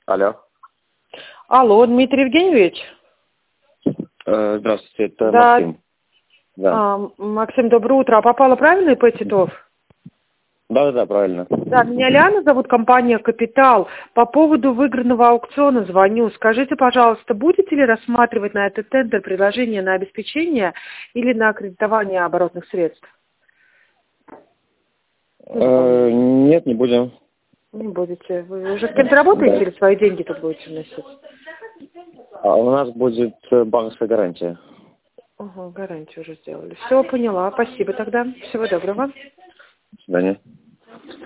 Алло. Алло, Дмитрий Евгеньевич? Здравствуйте, это Да. Максим. Да. Максим, доброе утро. А попала правильно ИП Титов? Да, правильно. Да, меня Лиана зовут, компания «Капитал». По поводу выигранного аукциона звоню. Скажите, пожалуйста, будете ли рассматривать на этот тендер предложение на обеспечение или на кредитование оборотных средств? Нет, не будем. Не будете. Вы уже с кем-то работаете или свои деньги тут будете вносить? У нас будет банковская гарантия. Ага, гарантию уже сделали. Все, поняла. Спасибо тогда. Всего доброго. До свидания.